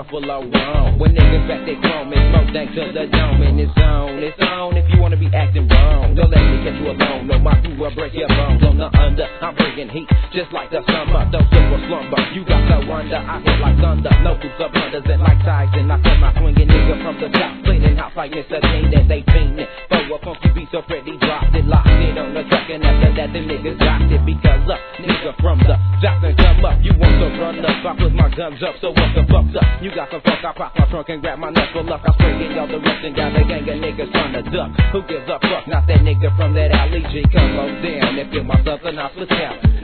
Buffalo wrong. When niggas back they chrome and smoke thanks to the dome. And it's on if you wanna be acting wrong. Don't let me get you alone, no, my crew will break your bones. On the under, I'm bringing heat, just like the summer. Those silver slumber, you got no wonder. I hit like thunder, no boots of blunders and like ties. And I send my swinging nigga from the top, cleaning house like Mr. King that they fiendin'. For a funky beat so pretty, dropped it, locked it on the track. And after that, the niggas dropped it because nigga from the Johnson come up. You want to run up, I put my guns up, so what the fuck's up? You got some fuck, I pop my trunk and grab my nuts for luck. I spray in y'all the rest and got a gang of niggas trying to duck. Who gives a fuck? Not that nigga from that alley G. Come on down and feel myself in hospitality.